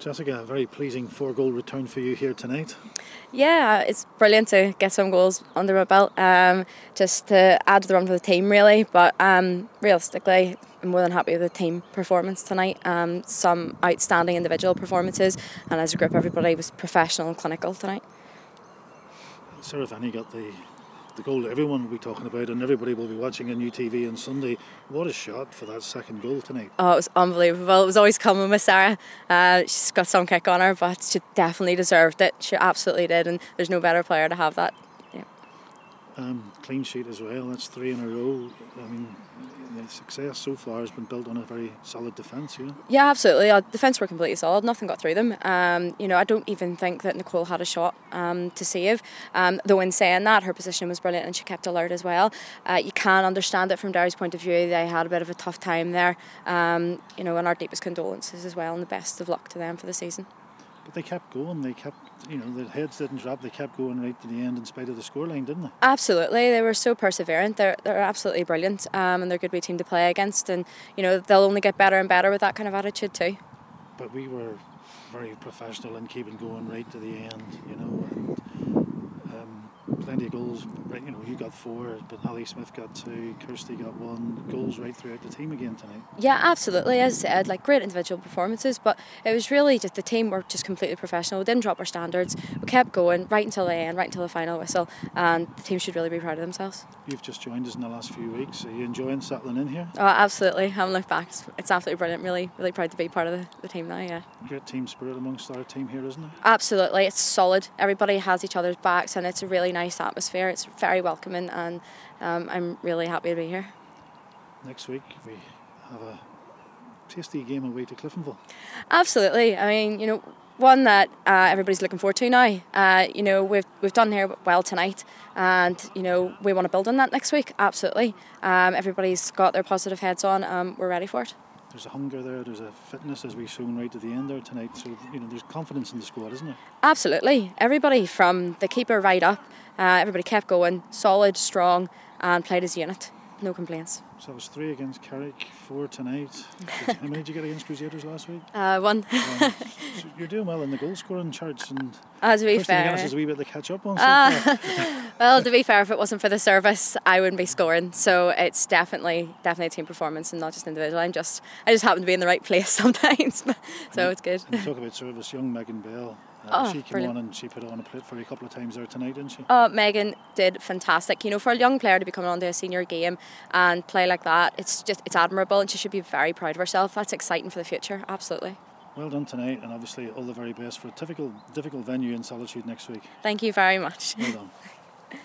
Jessica, a very pleasing 4-goal return for you here tonight. Yeah, it's brilliant to get some goals under my belt, just to add to the run for the team really, but realistically I'm more than happy with the team performance tonight. Some outstanding individual performances, and as a group everybody was professional and clinical tonight. Sarah Vanny got the goal that everyone will be talking about and everybody will be watching on UTV on Sunday. What a shot for that second goal tonight. Oh, it was unbelievable. It was always coming with Sarah. She's got some kick on her, but she definitely deserved it. She absolutely did, and there's no better player to have that. Yeah. Clean sheet as well. That's 3 in a row. I mean, the success so far has been built on a very solid defence, you know? Yeah, absolutely. Our defence were completely solid. Nothing got through them. I don't even think that Nicole had a shot to save. Though in saying that, her position was brilliant and she kept alert as well. You can understand it from Derry's point of view. They had a bit of a tough time there. And our deepest condolences as well, and the best of luck to them for the season. But they kept going. They kept, their heads didn't drop. They kept going right to the end in spite of the scoreline, didn't they? Absolutely. They were so perseverant. They're absolutely brilliant, and they're a good wee team to play against. And they'll only get better and better with that kind of attitude too. But we were very professional in keeping going right to the end, and plenty of goals. Right, you got 4, but Ali Smith got 2, Kirsty got 1. Goals right throughout the team again tonight. Yeah, absolutely. As I said, great individual performances, but it was really just the team were just completely professional. We didn't drop our standards. We kept going right until the end, right until the final whistle, and the team should really be proud of themselves. You've just joined us in the last few weeks. Are you enjoying settling in here? Oh, absolutely. I haven't looked back. It's absolutely brilliant. Really, really proud to be part of the team now. Yeah. Great team spirit amongst our team here, isn't it? Absolutely. It's solid. Everybody has each other's backs, and it's a really nice atmosphere. It's very welcoming, and I'm really happy to be here. Next week we have a tasty game away to Cliftonville. Absolutely. I mean, one that everybody's looking forward to now. We've done here well tonight, and we want to build on that next week. Absolutely. Everybody's got their positive heads on. We're ready for it. There's a hunger there, there's a fitness as we've shown right to the end there tonight, so there's confidence in the squad, isn't there? Absolutely. Everybody from the keeper right up, everybody kept going, solid, strong, and played as a unit. No complaints. So it was 3 against Carrick, 4 tonight. How many did you get against Crusaders last week? 1. So you're doing well in the goal scoring charts, and to be fair, there's a wee bit to catch up on. So far. Well, to be fair, if it wasn't for the service, I wouldn't be scoring. So it's definitely a team performance and not just individual. I just happen to be in the right place sometimes, so it's good. And you talk about service, young Megan Bell. She came brilliant. on and she put on a plate for you a couple of times there tonight, didn't she? Oh, Megan did fantastic. For a young player to be coming onto a senior game and play like that, it's admirable, and she should be very proud of herself. That's exciting for the future, absolutely. Well done tonight, and obviously all the very best for a difficult venue in Solitude next week. Thank you very much. Well done.